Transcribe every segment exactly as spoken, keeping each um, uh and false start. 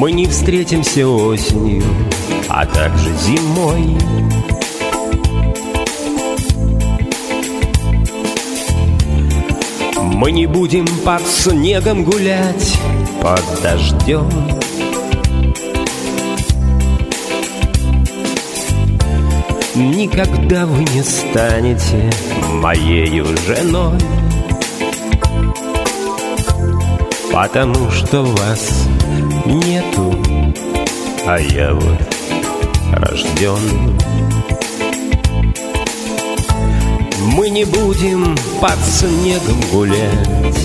Мы не встретимся осенью, а также зимой. Мы не будем под снегом гулять, под дождем. Никогда вы не станете моею женой, потому что вас нету, а я вот рожден. Мы не будем под снегом гулять,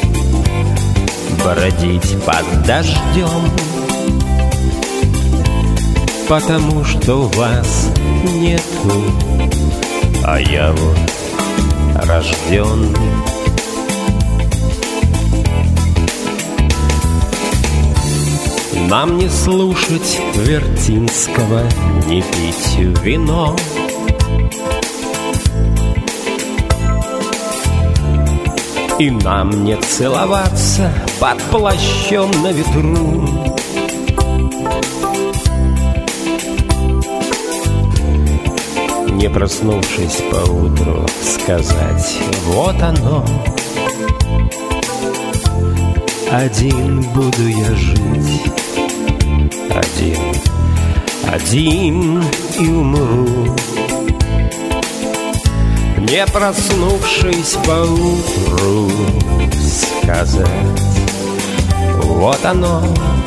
бродить под дождем, потому что вас нету, а я вот рожден. Нам не слушать Вертинского, не пить вино. И нам не целоваться под плащом на ветру. Не проснувшись поутру, сказать: вот оно. Один буду я жить, один, один и умру. Не проснувшись поутру, сказать: вот оно.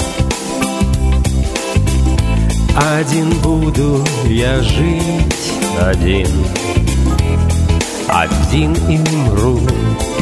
Один буду я жить, один, один и умру.